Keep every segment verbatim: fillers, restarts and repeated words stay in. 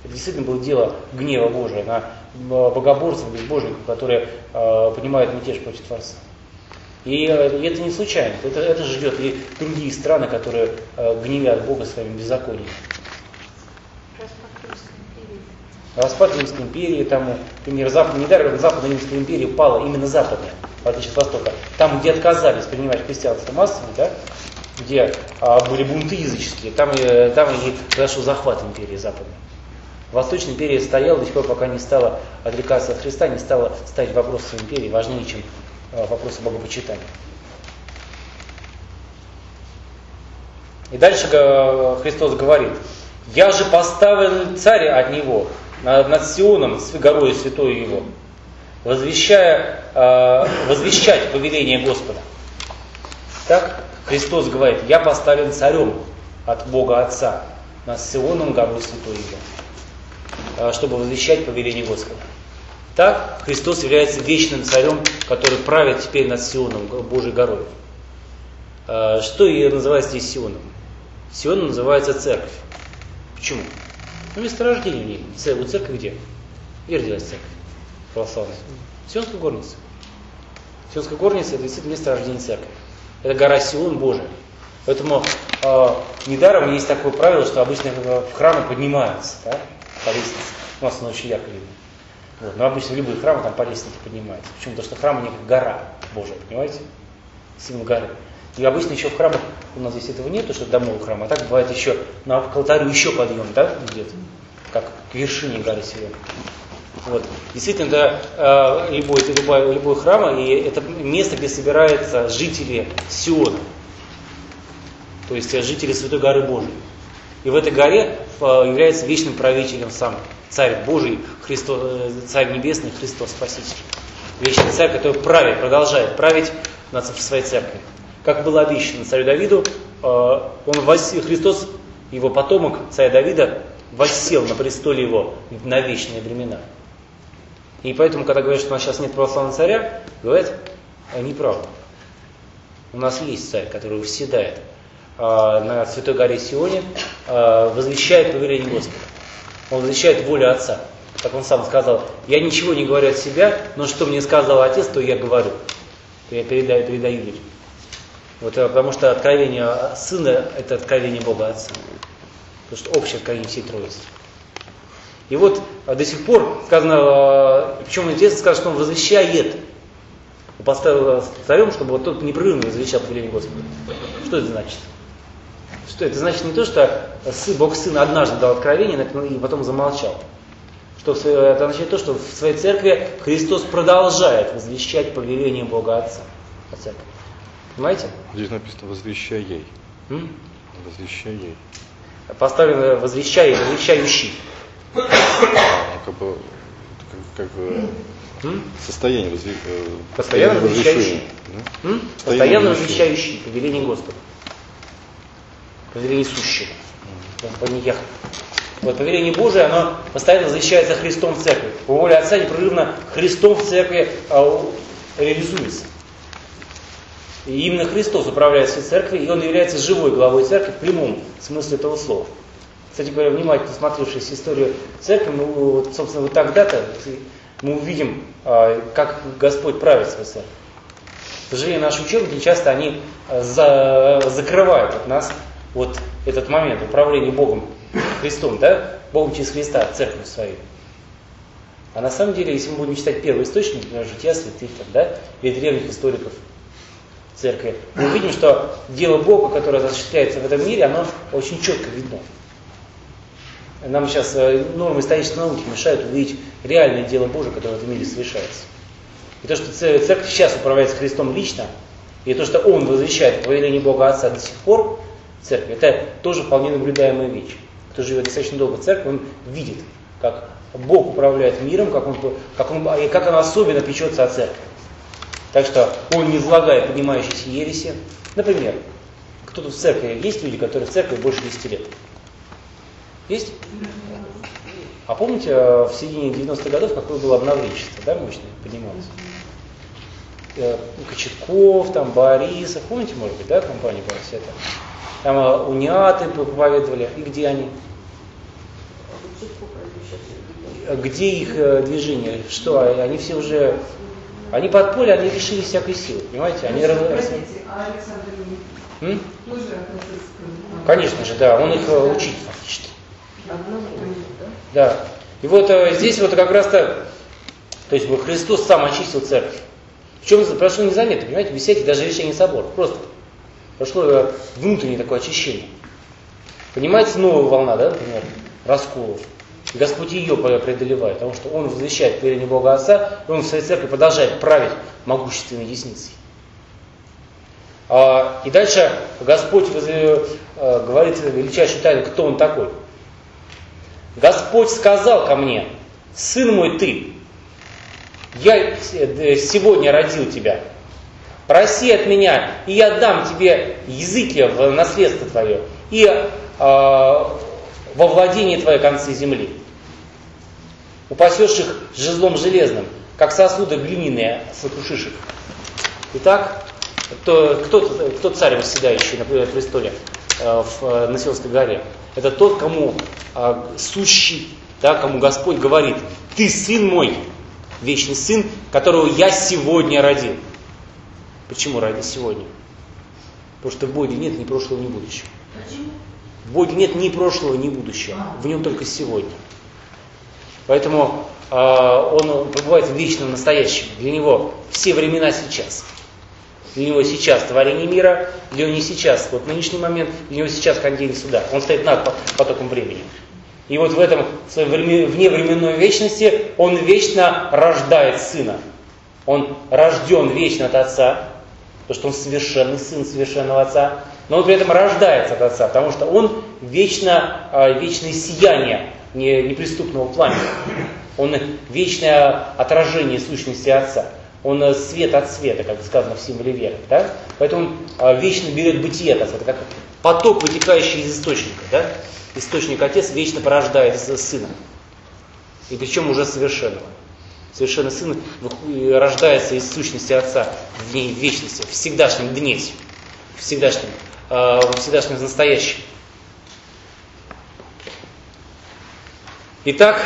действительно было дело гнева Божия на богоборцев, безбожников, которые э, поднимают мятеж против Творца. И, э, и это не случайно. Это, это ждет и другие страны, которые э, гневят Бога своими беззакониями. Распад Римской империи, там, например, Запад, недаром Западная Римская империя пала именно западная, в отличие от Востока. Там, где отказались принимать христианство массово, да, где а, были бунты языческие, там, и, там и произошел захват империи западной. Восточная империя стояла до сих пор, пока не стала отрекаться от Христа, не стала ставить вопросы империи важнее, чем а, вопросы богопочитания. И дальше Христос говорит: «Я же поставлен царь от него, над Сионом, с горою святой его, возвещая, э, возвещать повеление Господа». Так Христос говорит: «Я поставлен царем от Бога Отца над Сионом, горой святой его», э, чтобы возвещать повеление Господа. Так Христос является вечным царем, который правит теперь над Сионом, Божьей горой. Э, что и называется здесь Сионом? Сион называется церковь. Почему? Ну, месторождение в ней. У церкви где? Где родилась церковь православная? Сионская горница. Сионская горница — это действительно месторождение церкви. Это гора Сион Божия. Поэтому э, недаром есть такое правило, что обычно в храмы поднимаются, да, по лестнице. У нас оно очень ярко видно. Вот. Но обычно в любые храмы там по лестнице поднимаются. Почему? Потому что храм у них гора Божия, понимаете? Символ горы. И обычно еще в храмах, у нас здесь этого нет, потому что это домовый храм, а так бывает еще на, к алтарю еще подъем, да, где-то, как к вершине горы Сион. Вот. Действительно, это э, любой, это любой, любой храм, и это место, где собираются жители Сиона, то есть жители Святой горы Божией. И в этой горе э, является вечным правителем сам Царь Божий, Христос, Царь Небесный, Христос Спаситель. Вечный Царь, который правит, продолжает править над своей церковью. Как было обещано царю Давиду, он воссел, Христос, его потомок, царя Давида, воссел на престоле его на вечные времена. И поэтому, когда говорят, что у нас сейчас нет православного царя, говорят, неправда. У нас есть царь, который восседает на Святой горе Сионе, возвещает повеление Господа. Он возвещает волю Отца. Как он сам сказал: «Я ничего не говорю от себя, но что мне сказал Отец, то я говорю». То я передаю, передаю людям. Вот, потому что откровение Сына – это откровение Бога Отца. Потому что общее откровение всей Троицы. И вот до сих пор сказано, причем интересно сказано, что он возвещает. Он поставил царем, чтобы вот тот непрерывно возвещал повеление Господа. Что это значит? Что это значит не то, что Бог Сын однажды дал откровение и потом замолчал. Что это означает то, что в своей церкви Христос продолжает возвещать повеление Бога Отца. Понимаете? Здесь написано «возвещай ей». М? «Возвещай ей». Поставлено «возвещай», «возвещающий». А, как бы, как, как бы состояние возве... Постоянно возвещающий. Да? Постоянно возвещающий повеление Господа. Повеление сущего. Вот повеление Божие, оно постоянно возвещается Христом в церкви. По воле Отца непрерывно Христом в церкви а, реализуется. И именно Христос управляет всей церковью, и Он является живой главой церкви в прямом смысле этого слова. Кстати говоря, внимательно смотревшись историю церкви, мы, вот, собственно, вот тогда-то мы увидим, как Господь правит свою церковь. К сожалению, наши учебники часто они за, закрывают от нас вот этот момент управления Богом, Христом, да? Богом через Христа, церковью свою. А на самом деле, если мы будем читать первый источник, например, жития святых, да, или древних историков церкви, мы увидим, что дело Бога, которое осуществляется в этом мире, оно очень четко видно. Нам сейчас нормы исторической науки мешают увидеть реальное дело Божие, которое в этом мире совершается. И то, что церковь сейчас управляется Христом лично, и то, что Он возвещает повеление Бога Отца до сих пор в церкви, это тоже вполне наблюдаемая вещь. Кто живет достаточно долго в церкви, он видит, как Бог управляет миром, как Он, как он, и как Он особенно печется о церкви. Так что Он не излагает поднимающиеся ереси. Например, кто-то в церкви, есть люди, которые в церкви больше десяти лет? Есть? А помните, в середине девяностых годов какое было обновленчество, да, мощное, поднималось? Кочетков, там, Борисов, помните, может быть, да, компания была вся эта? Там униаты проповедовали, и где они? Где их э, движение? Что, они все уже, они под поле, они лишились всякой силы, понимаете? Они раз... Простите, а Александр Ильич? М? Конечно же, да, он их э, учит фактически. Да. И вот э, здесь вот как раз-то, то есть Христос сам очистил церковь. В чем прошло незаметно, понимаете, без всяких даже решений собора. Просто прошло э, внутреннее такое очищение. Понимаете, новая волна, да, например, расколов. И Господь ее преодолевает, потому что Он возвещает творение Бога Отца, и Он в своей церкви продолжает править могущественной десницей. А, и дальше Господь э, говорит величайшую тайну, кто Он такой. Господь сказал ко мне: сын мой ты, я сегодня родил тебя. Проси от меня, и я дам тебе языки в наследство твое, и э, во владение твое концы земли. Упасешь их жезлом железным, как сосуды глиняные, сокрушишь их. Итак, кто, кто, кто царь, восседающий на престоле э, в, на Сионской горе? Это тот, кому э, сущий, да, кому Господь говорит: ты сын мой, вечный сын, которого я сегодня родил. Почему родил сегодня? Потому что в Боге нет ни прошлого, ни будущего. Почему? В Боге нет ни прошлого, ни будущего. В нем только сегодня. Поэтому э, он пребывает в вечном настоящем. Для него все времена сейчас. Для него сейчас творение мира, для него не сейчас, вот нынешний момент, для него сейчас день суда. Он стоит над потоком времени. И вот в этом в своей вневременной вечности он вечно рождает сына. Он рожден вечно от Отца, потому что он совершенный сын совершенного Отца. Но он при этом рождается от Отца, потому что он вечно, вечное сияние неприступного пламени. Он вечное отражение сущности Отца. Он свет от света, как сказано в символе веры. Да? Поэтому он вечно берет бытие от Отца. Это как поток, вытекающий из источника. Да? Источник Отец вечно порождает Сына. И причем уже совершенного. Совершенный Сын рождается из сущности Отца в ней в вечности, в всегдашнем дне, в всегдашнем, э, в всегдашнем настоящем. Итак,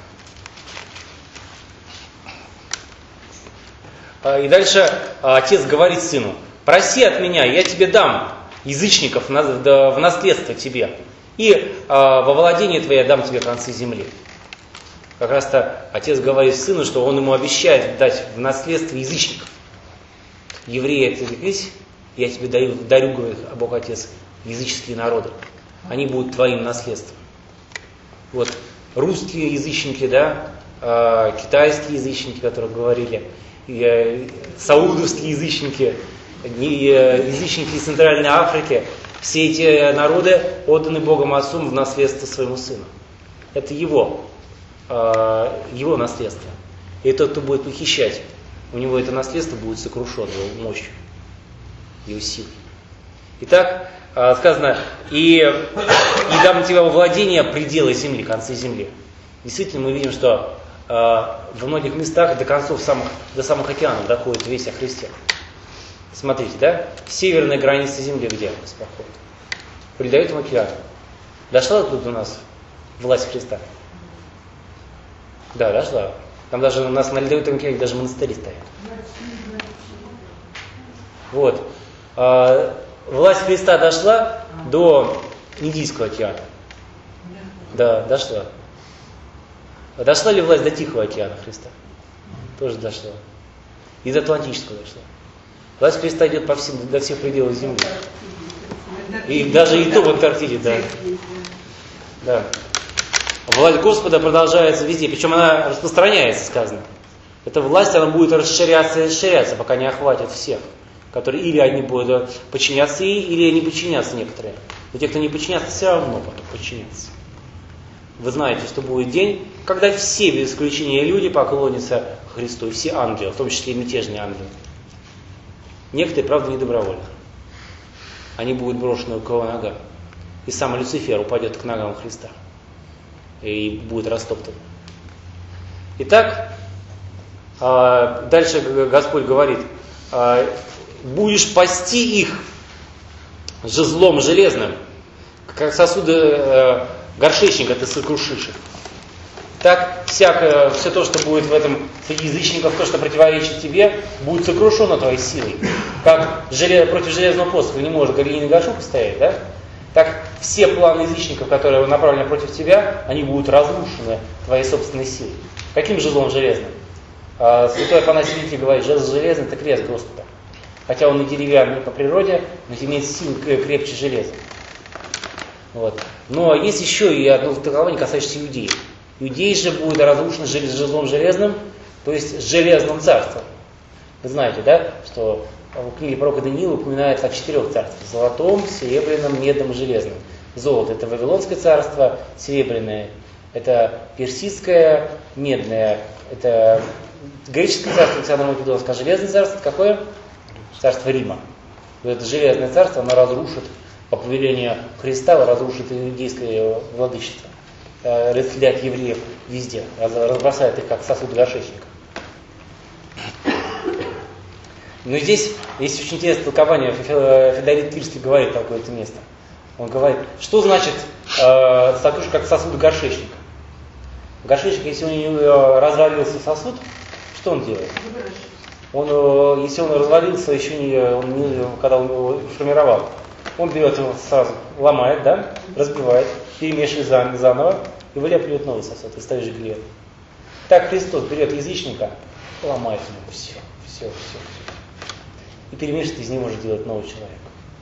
э, и дальше Отец говорит Сыну: проси от меня, я тебе дам язычников в наследство тебе, и э, во владение твое дам тебе концы земли. Как раз-то Отец говорит Сыну, что Он ему обещает дать в наследство язычников. Евреи отреклись: я тебе дарю, дарю, говорит Бог Отец, языческие народы. Они будут твоим наследством. Вот русские язычники, да, э, китайские язычники, о которых говорили, э, саудовские язычники, э, язычники из Центральной Африки, все эти народы отданы Богом Отцом в наследство своему Сыну. Это Его. Его наследство. И тот, кто будет похищать, у него это наследство будет сокрушено его мощью, его силой. Итак, сказано: и, и дам тебе во владение пределы земли, концы земли. Действительно, мы видим, что во многих местах до концов самых, до самых океанов доходит весть о Христе. Смотрите, да? Северная граница земли, где у нас проходит? По Ледовитому океану. Дошла тут у нас власть Христа? Да, дошла. Там даже у нас на Ледовитом океане даже монастыри стоят. Вот. А, власть Христа дошла до Индийского океана. Да, дошла. Дошла ли власть до Тихого океана Христа? Тоже дошла. И до Атлантического дошла. Власть Христа идет по всем, до всех пределов земли. И даже и то в Антарктиде, да. Да. Власть Господа продолжается везде, причем она распространяется, сказано. Эта власть, она будет расширяться и расширяться, пока не охватит всех, которые или они будут подчиняться ей, или не подчиняться некоторые. Но те, кто не подчинятся, все равно потом подчинятся. Вы знаете, что будет день, когда все, без исключения люди, поклонятся Христу, и все ангелы, в том числе и мятежные ангелы. Некоторые, правда, не добровольно. Они будут брошены у кого нога. И сам Люцифер упадет к ногам Христа. И будет растоптан. Итак, дальше Господь говорит: будешь пасти их жезлом железным, как сосуды горшечника ты сокрушишь их. так всякое, все то, что будет в этом среди язычников, то, что противоречит тебе, будет сокрушено твоей силой. Как желез, против железного посоха не может глиняный горшок стоять, да? Так все планы язычников, которые направлены против тебя, они будут разрушены твоей собственной силой. Каким жезлом железным? А, святой Афанасий Великий говорит, жезл железный – это крест Господа. Хотя он и деревянный по природе, но имеет силу крепче железа. Вот. Но есть еще и одно толкование, касающееся иудеи. Иудеи же будут разрушены жезлом железным, то есть железным царством. Вы знаете, да, что в книге пророка Даниила упоминается о четырех царствах: золотом, серебряном, медном и железном. Золото – это Вавилонское царство, серебряное – это персидское, медное – это греческое царство, Александр Македонское, а железное царство – это какое? Царство Рима. И это железное царство, оно разрушит, по повелению Христа, разрушит иудейское владычество. Расселяет евреев везде, разбросает их как сосуд горшечника. Но здесь есть очень интересное толкование. Феодорит Тирский говорит про какое-то место. Он говорит, что значит э, сосуд как сосуд горшечника. Горшечник, если у него развалился сосуд, что он делает? Он, если он развалился, еще не, он не, когда он его формировал, он берет его сразу, ломает, да, разбивает, перемешивает заново и вылепливает новый сосуд, и ставишь глину. Так Христос берет язычника, ломает ему все, все, все, все. И перемешивает, из него же делает нового человека.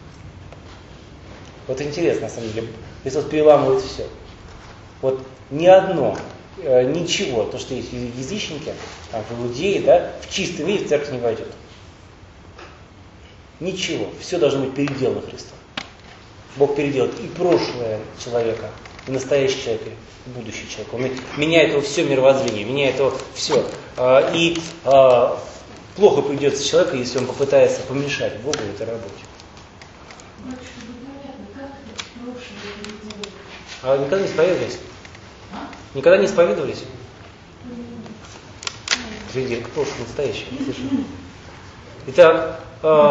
Вот интересно, на самом деле. Христос переламывает все. Вот ни одно, э, ничего, то, что есть в язычнике, там, в иудеи, да, в чистом виде в церковь не войдет. Ничего. Все должно быть переделано Христом. Бог переделает и прошлое человека, и настоящий человек, и будущий человек. Он меняет его все мировоззрение, меняет его все. И плохо придется человеку, если он попытается помешать Богу в этой работе. А никогда не исповедовались? Никогда не исповедовались? Среди прошлого настоящего. Итак,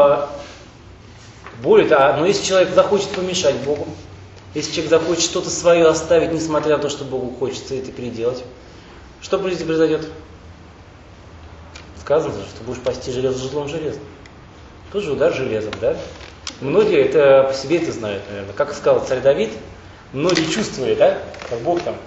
более того, но если человек захочет помешать Богу, если человек захочет что-то свое оставить, несмотря на то, что Богу хочется это переделать, что произойдет? Сказано же, что будешь пасти железо жезлом железным. Тоже удар железом, да? Многие это по себе это знают, наверное. Как сказал царь Давид, многие чувствовали, да? Как Бог там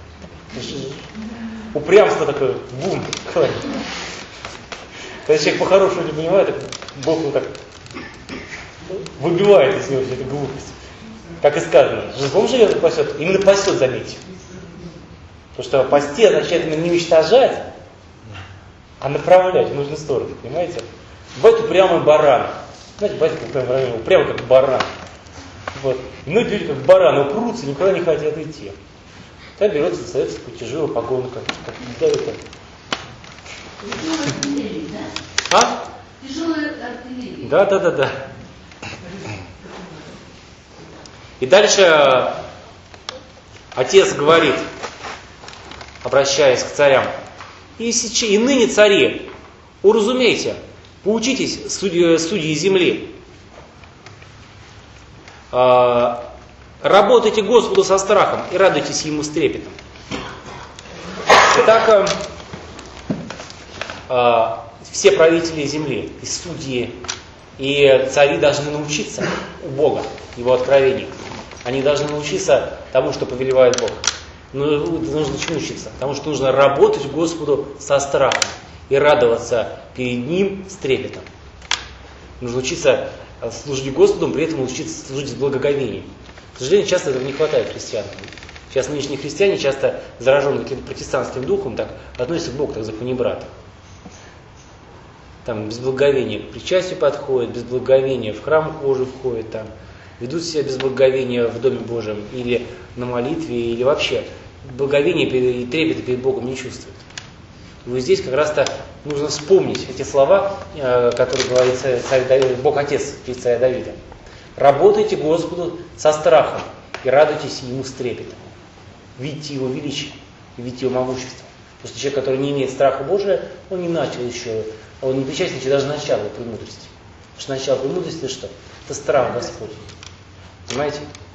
упрямство такое, бум, когда человек по-хорошему не понимает, так Бог его так выбивает из него всю эту глупость. Как и сказано, жезлом железом пасет, именно пасет, заметьте. Потому что пасти означает именно не уничтожать, а направлять в нужную сторону, понимаете? Бывает упрямый баран. Знаете, бывает упрямый, упрямый как баран. Вот. И многие люди как бараны упрутся и никуда не хотят идти. Тогда берется, остается по тяжелой погону, как, как да, это. Тяжелая артиллерия, да? А? Тяжелая артиллерия. Да, да, да, да. И дальше отец говорит, обращаясь к царям, и, сейчас, и ныне цари, уразумейте, поучитесь, судьи, судьи земли, а, работайте Господу со страхом и радуйтесь Ему с трепетом. Итак, а, все правители земли, и судьи, и цари должны научиться у Бога, Его откровению. Они должны научиться тому, что повелевает Бог. Но нужно чему учиться? Потому что нужно работать Господу со страхом и радоваться перед Ним с трепетом. Нужно учиться служить Господу, при этом учиться служить с благоговением. К сожалению, часто этого не хватает христианам. Сейчас нынешние христиане, часто зараженные каким-то протестантским духом, так относятся к Богу, так за панибрата. Там без благоговения к причастию подходят, без благоговения в храм Божий входят, там, ведут себя без благоговения в Доме Божьем или на молитве, или вообще благоговения и трепета перед Богом не чувствуют. И вот здесь как раз-то нужно вспомнить эти слова, которые говорит царь Давид, Бог Отец через царя Давида. Работайте Господу со страхом и радуйтесь Ему с трепетом. Видите Его величие и видите Его могущество. Потому что человек, который не имеет страха Божия, он не начал еще, он не причастен еще даже начала премудрости. Потому что начало премудрости это что? Это страх Господень. Понимаете?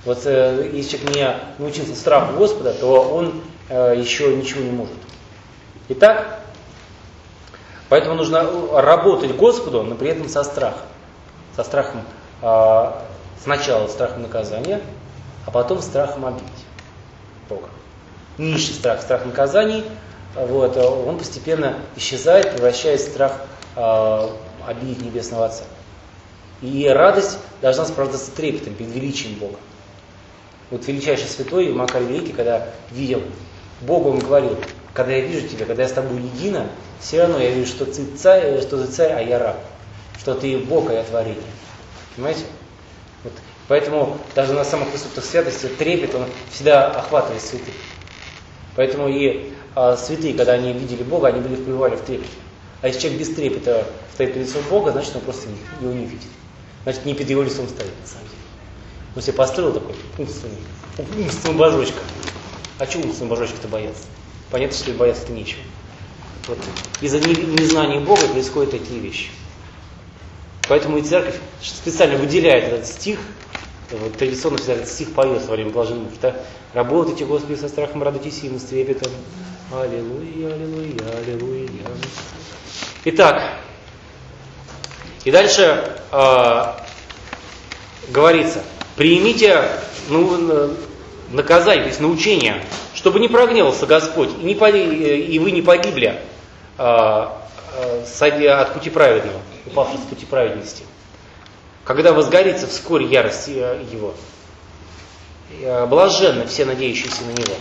Вот э, если человек не научился страху Господа, то он э, еще ничего не может. Итак, поэтому нужно работать Господу, но при этом со страхом. Со страхом э, сначала страхом наказания, а потом страхом обидеть Бога. Низший страх, страх наказаний, вот, он постепенно исчезает, превращаясь в страх э, обидеть Небесного Отца. И радость должна сопровождаться трепетом перед величием Бога. Вот величайший святой Макарий Великий, когда видел Бога, он говорил: когда я вижу тебя, когда я с тобой едино, все равно я вижу, что ты царь, что ты царь, а я раб, что ты Бог, а я творение. Понимаете? Вот. Поэтому даже на самых высоких святостях трепет, он всегда охватывает святых. Поэтому и а, святые, когда они видели Бога, они были пребывали в трепете. А если человек без трепета стоит перед лицом Бога, значит он просто не, его не видит. Значит, не перед его лицом стоит, на самом деле. Он себе построил такой умственный, умственный божочка. А чего умственного божочка-то бояться? Понятно, что и бояться-то нечего. Вот. Из-за незнания Бога происходят такие вещи. Поэтому и церковь специально выделяет этот стих, вот, традиционно всегда этот стих поет во время блаженных муж, да? Работайте, Господи, со страхом, радуйтесь им, с трепетом. Аллилуйя, аллилуйя, аллилуйя. Итак, и дальше э, говорится: примите ну, наказание, то есть научение, чтобы не прогневался Господь, и, не поли, и вы не погибли э, э, от пути праведного, упавших с пути праведности. Когда возгорится вскоре ярость его, блаженны все надеющиеся на него.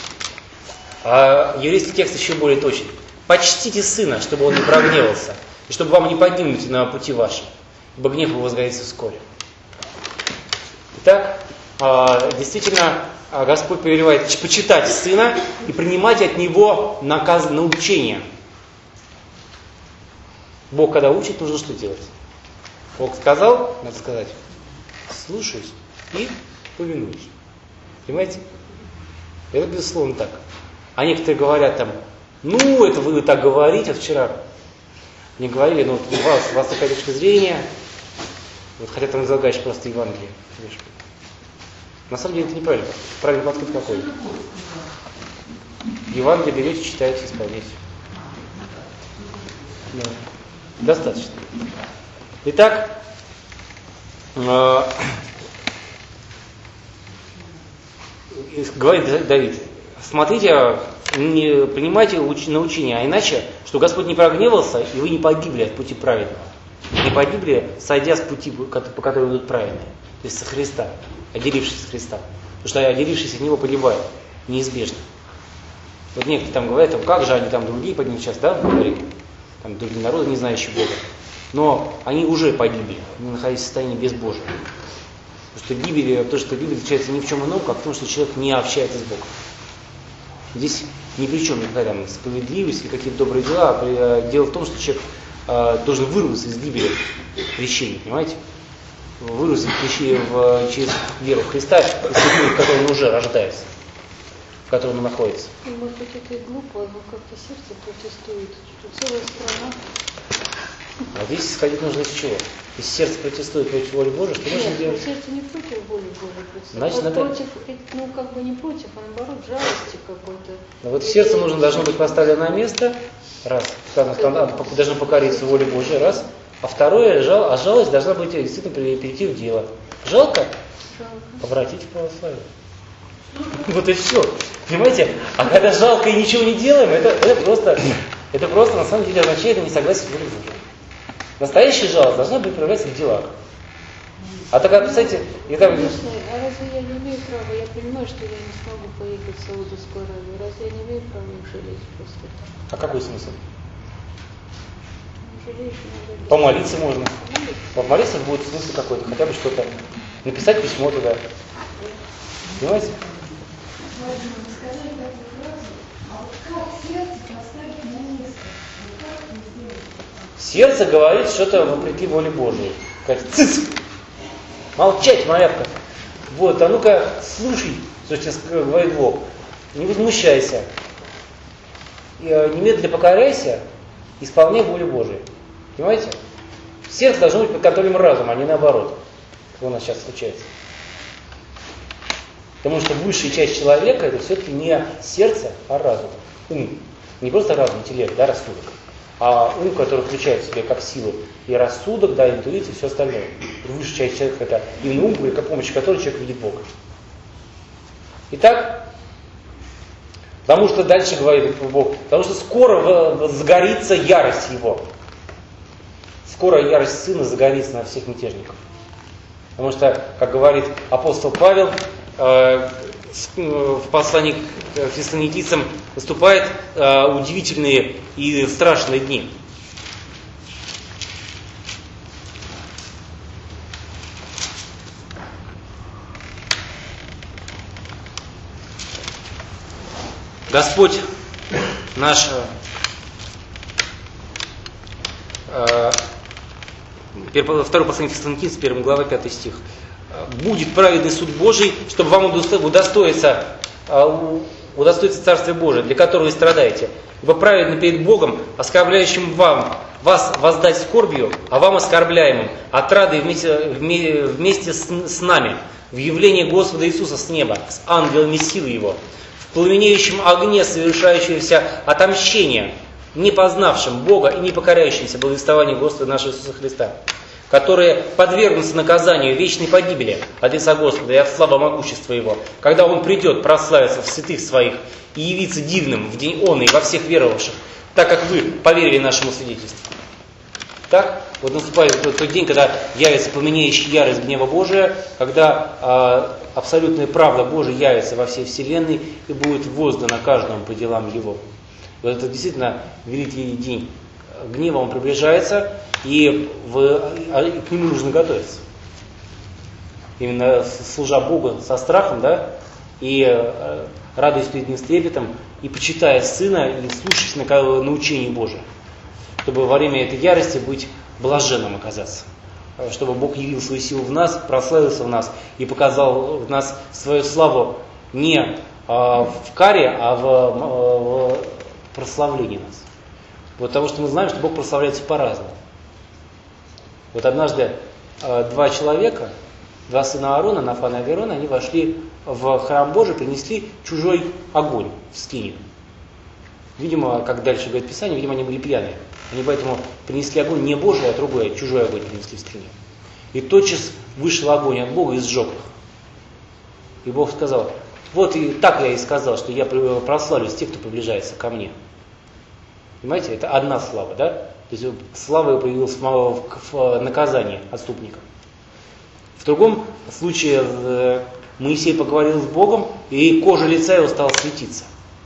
А еврейский текст еще более точен. Почтите сына, чтобы он не прогневался, и чтобы вам не погибнуть на пути вашем, ибо гнев его возгорится вскоре. Итак, действительно, Господь повелевает почитать сына и принимать от него наказ, научение. Бог, когда учит, нужно что делать? Бог сказал, надо сказать: слушаюсь и повинуюсь. Понимаете? Это безусловно так. А некоторые говорят там: ну, это вы так говорите, а вчера не говорили, но вот у вас, у вас такая точка зрения, вот хотя там излагаешь просто Евангелие. На самом деле это неправильно. Правильный подход какой? Евангелие берете, читаете, исполняете. Да. Достаточно. Итак, э, говорит Давид: смотрите, не принимайте научение, а иначе, что Господь не прогневался, и вы не погибли от пути праведного. Не погибли, сойдя с пути, по которому идут праведные. То есть со Христа, отделившись от Христа. Потому что отделившись от Него погибают. Неизбежно. Вот некоторые там говорят: там, как же они там другие поднимут сейчас, да, говорит, там другие народы, не знающие Бога. Но они уже погибли, не находясь в состоянии безбожия. Потому что гибель, то, что гибель отличается ни в чем ином, как в том, что человек не общается с Богом. Здесь ни при чем никакая там справедливость или какие-то добрые дела. А дело в том, что человек э, должен вырваться из гибели крещения, понимаете? Вырваться в, через веру в Христа, в которой он уже рождается, в котором он находится. Может быть, это и глупо, но как-то сердце протестует, что целая страна. А здесь исходить нужно из чего? Если сердце протестует против воли Божией, что нужно Нет, делать? сердце не против воли Божией протестует. Значит, вот надо... против, ну как бы не против, а наоборот жалости какой-то. Но вот сердце нужно, должно быть поставлено на место, раз, должно покориться воле Божией, раз. А второе, жал, а жалость должна быть действительно перейти в дело. Жалко? Жалко. Обратить в православие. Вот и все. Понимаете? А когда жалко и ничего не делаем, это, это просто, это просто на самом деле означает несогласие с волей Божией. Настоящая жалость должна быть проявляться в делах. А так, представьте, я там... Конечно, а разве я не имею права, я понимаю, что я не смогу поехать в Саудовскую Аравию, разве я не имею права их жалеть просто так? А какой смысл? Жалеешь, надо... Помолиться можно. Помолиться. Помолиться будет смысл какой-то, хотя бы что-то. Написать письмо туда. Понимаете? Можно сказать такую фразу: а вот как сердце поставить на место? Вот как не сделать? Сердце говорит что-то вопреки воле Божией. Говорит: цыц! Молчать, малявка! Вот, а ну-ка, слушай, что сейчас говорит Бог. Не возмущайся. И, э, немедленно покоряйся, исполняй волю Божию. Понимаете? Сердце должно быть под контролем разума, а не наоборот. Что у нас сейчас случается. Потому что высшая часть человека это все-таки не сердце, а разум, ум. Не просто разум, интеллект, да, рассудок, а ум, который включает в себе как силу и рассудок, да, интуицию и все остальное. Высшая часть человека это именно ум, при помощи которого человек видит Бога. Итак, потому что дальше говорит Бог, потому что скоро загорится ярость его. Скоро ярость Сына загорится на всех мятежников. Потому что, как говорит апостол Павел, э, в послании к фессалоникийцам наступают э, удивительные и страшные дни. Господь наш, э, второй послание Фессалоникийцам, первая глава, пятый стих. «Будет праведный суд Божий, чтобы вам удостоиться, удостоиться Царствия Божия, для которого вы страдаете. Ибо праведно перед Богом, оскорбляющим вам, вас воздать скорбью, а вам оскорбляемым, отрадой вместе, вместе с, с нами, в явлении Господа Иисуса с неба, с ангелами силы Его, в пламенеющем огне совершающегося отомщения, не познавшим Бога и не покоряющимся благовествованию Господа нашего Иисуса Христа, которые подвергнутся наказанию вечной погибели от лица Господа и от славы могущества Его, когда Он придет прославиться в святых Своих и явиться дивным в день Он и во всех веровавших, так как вы поверили нашему свидетельству». Так, вот наступает тот, тот день, когда явится пламенеющая ярость гнева Божия, когда э, абсолютная правда Божия явится во всей вселенной и будет воздана каждому по делам Его. И вот это действительно великий день гнева, он приближается, и, в, и к нему нужно готовиться. Именно служа Богу со страхом, да, и э, радуясь перед Ним с трепетом, и почитая Сына, и слушаясь на, на учение Божие, чтобы во время этой ярости быть блаженным оказаться. Чтобы Бог явил свою силу в нас, прославился в нас и показал в нас свою славу не э, в каре, а в, в прославлении нас. Вот потому что мы знаем, что Бог прославляется по-разному. Вот однажды э, два человека, два сына Аарона, Нафан и Аверон, они вошли в храм Божий, принесли чужой огонь в скинию. Видимо, как дальше говорит Писание, видимо, они были пьяные. Они поэтому принесли огонь не Божий, а другой, а чужой огонь принесли в скинию. И тотчас вышел огонь от Бога и сжег их. И Бог сказал: вот и так я и сказал, что я прославлюсь тех, кто приближается ко мне. Понимаете, это одна слава, да? То есть слава появилась в наказании отступников. В другом случае Моисей поговорил с Богом, и кожа лица его стала светиться.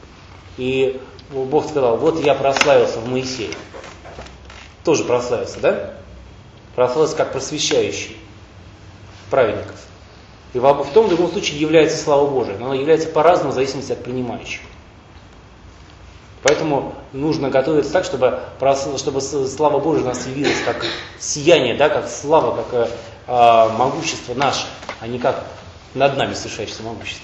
И Бог сказал: вот я прославился в Моисее. Тоже прославился, да? Прославился как просвещающий праведников. И в том и другом случае является слава Божия, но она является по-разному в зависимости от принимающих. Поэтому нужно готовиться так, чтобы, чтобы слава Божия у нас явилась как сияние, да, как слава, как э, могущество наше, а не как над нами совершающееся могущество.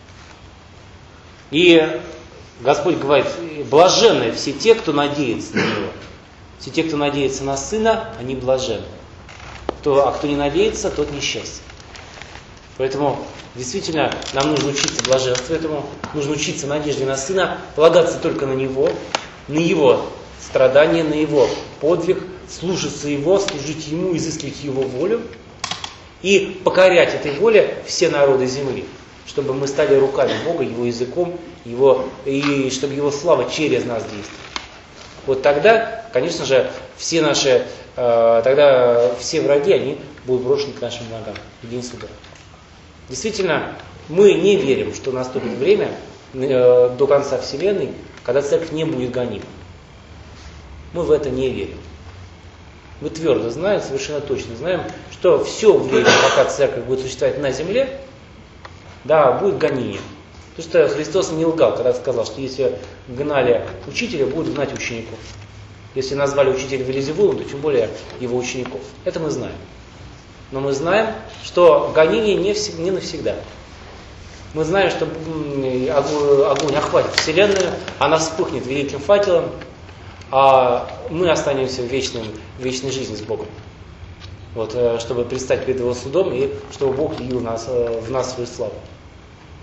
И Господь говорит: блаженны все те, кто надеется на Него. Все те, кто надеется на Сына, они блаженны. Кто, а кто не надеется, тот несчастен. Поэтому действительно нам нужно учиться блаженству этому, нужно учиться надежде на Сына, полагаться только на Него, на Его страдания, на Его подвиг, слушаться Его, служить Ему, изыскивать Его волю и покорять этой воле все народы земли, чтобы мы стали руками Бога, Его языком, его, и чтобы Его слава через нас действовала. Вот тогда, конечно же, все наши, э, тогда все враги, они будут брошены к нашим ногам в день суда. Действительно, мы не верим, что наступит время э, до конца Вселенной, когда церковь не будет гонима. Мы в это не верим. Мы твердо знаем, совершенно точно знаем, что все время, пока церковь будет существовать на земле, да, будет гонение. Потому что Христос не лгал, когда сказал, что если гнали учителя, будут гнать учеников. Если назвали учителя Вельзевулом, то тем более его учеников. Это мы знаем. Но мы знаем, что гонение не, всег, не навсегда. Мы знаем, что огонь охватит Вселенную, она вспыхнет великим факелом, а мы останемся в, вечном, в вечной жизни с Богом. Вот, чтобы предстать перед Его судом и чтобы Бог явил нас, в нас свою славу.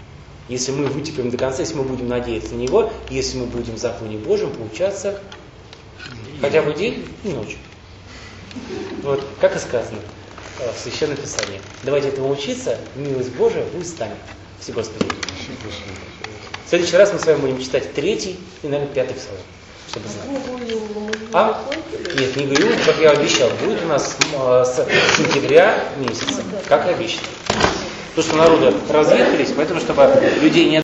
Если мы вытерпим до конца, если мы будем надеяться на Него, если мы будем в законе Божьем поучаться хотя бы день и ночь. Вот, как и сказано в Священном Писании. Давайте этому учиться, милость Божия будет с нами. Спасибо, Господи. В следующий раз мы с вами будем читать третий и, наверное, пятый псалом, чтобы знать. А? Нет, книга Иова, как я обещал, будет у нас с сентября месяца, как и обещано. Потому что народы разъехались, поэтому, чтобы людей не